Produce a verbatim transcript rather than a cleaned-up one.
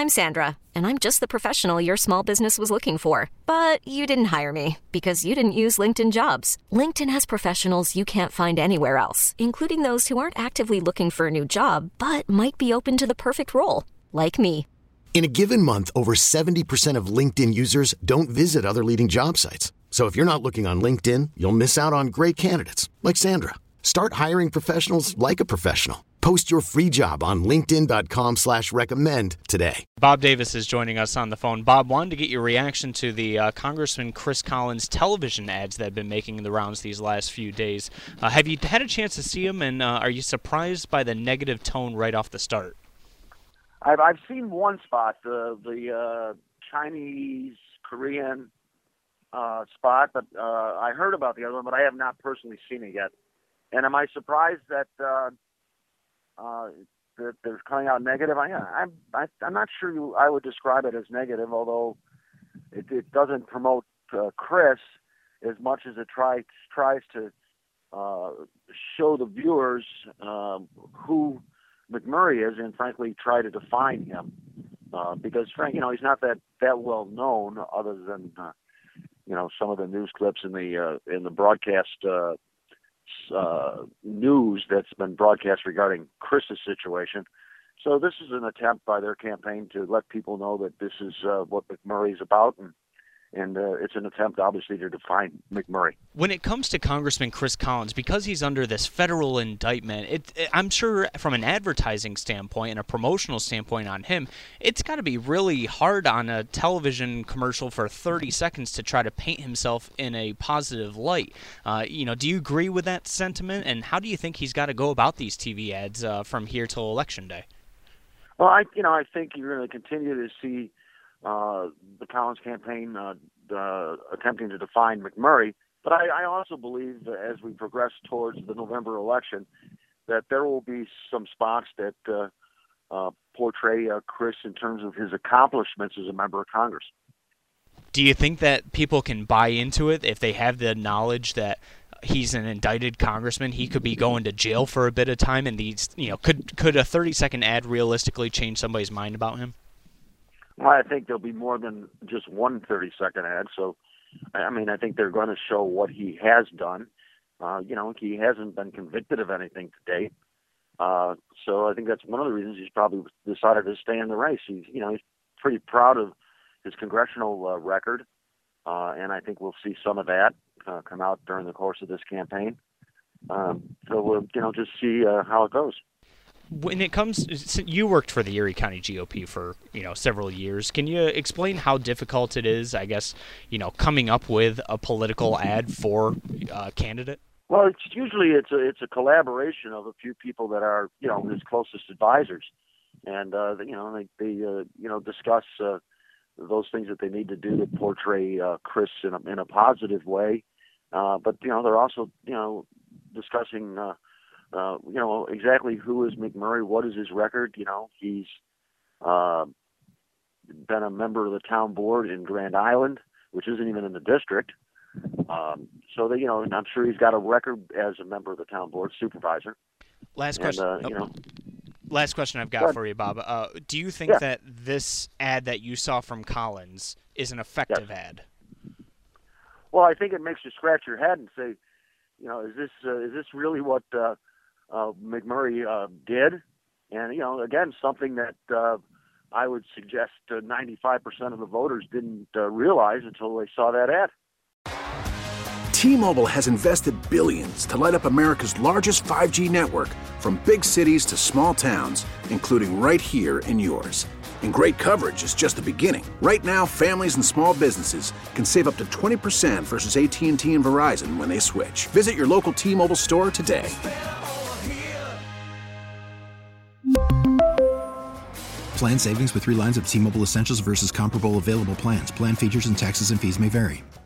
I'm Sandra, and I'm just the professional your small business was looking for. But you didn't hire me because you didn't use LinkedIn Jobs. LinkedIn has professionals you can't find anywhere else, including those who aren't actively looking for a new job, but might be open to the perfect role, like me. In a given month, over seventy percent of LinkedIn users don't visit other leading job sites. So if you're not looking on LinkedIn, you'll miss out on great candidates like Sandra. Start hiring professionals like a professional. Post your free job on linkedin.com slash recommend today. Bob Davis is joining us on the phone. Bob, wanted to get your reaction to the uh, Congressman Chris Collins television ads that have been making the rounds these last few days. Uh, have you had a chance to see them, and uh, are you surprised by the negative tone right off the start? I've, I've seen one spot, the, the uh, Chinese, Korean uh, spot, but uh, I heard about the other one, but I have not personally seen it yet. And am I surprised that uh, uh, that they're coming out negative? I, I'm I, I'm not sure you, I would describe it as negative, although it, it doesn't promote uh, Chris as much as it tries tries to uh, show the viewers uh, who McMurray is, and frankly, try to define him uh, because, Frank, you know, he's not that that well known, other than uh, you know some of the news clips in the uh, in the broadcast. Uh, Uh, news that's been broadcast regarding Chris's situation. So this is an attempt by their campaign to let people know that this is uh, what McMurray's about, and and uh, it's an attempt, obviously, to define McMurray. When it comes to Congressman Chris Collins, because he's under this federal indictment, it, it, I'm sure from an advertising standpoint and a promotional standpoint on him, it's got to be really hard on a television commercial for thirty seconds to try to paint himself in a positive light. Uh, you know, do you agree with that sentiment, and how do you think he's got to go about these T V ads uh, from here till Election Day? Well, I, you know, I think you're going to continue to see Uh, the Collins campaign uh, uh, attempting to define McMurray. But I, I also believe that as we progress towards the November election, that there will be some spots that uh, uh, portray uh, Chris in terms of his accomplishments as a member of Congress. Do you think that people can buy into it if they have the knowledge that he's an indicted congressman? He could be going to jail for a bit of time, and these, you know, could could a thirty second ad realistically change somebody's mind about him? Well, I think there'll be more than just one thirty second ad. So, I mean, I think they're going to show what he has done. Uh, you know, he hasn't been convicted of anything to date. Uh, so I think that's one of the reasons he's probably decided to stay in the race. He's, you know, he's pretty proud of his congressional uh, record. Uh, and I think we'll see some of that uh, come out during the course of this campaign. Um, so we'll, you know, just see uh, how it goes. When it comes, you worked for the Erie County G O P for, you know, several years. Can you explain how difficult it is, I guess, you know, coming up with a political ad for a candidate? Well, it's usually it's a it's a collaboration of a few people that are, you know, his closest advisors, and uh, you know they they uh, you know discuss uh, those things that they need to do to portray uh, Chris in a, in a positive way. Uh, but you know they're also you know discussing. Uh, Uh, you know, exactly who is McMurray, what is his record. You know, he's uh, been a member of the town board in Grand Island, which isn't even in the district. Um, so, that, you know, I'm sure he's got a record as a member of the town board, supervisor. Last and, question. Uh, oh, you know, last question I've got for you, Bob. Uh, do you think yeah. that this ad that you saw from Collins is an effective yes. ad? Well, I think it makes you scratch your head and say, you know, is this uh, is this really what uh, Uh, McMurray uh, did? And, you know, again, something that uh, I would suggest uh, ninety-five percent of the voters didn't uh, realize until they saw that ad. T-Mobile has invested billions to light up America's largest five G network, from big cities to small towns, including right here in yours. And great coverage is just the beginning. Right now, families and small businesses can save up to twenty percent versus A T and T and Verizon when they switch. Visit your local T-Mobile store today. Plan savings with three lines of T-Mobile Essentials versus comparable available plans. Plan features and taxes and fees may vary.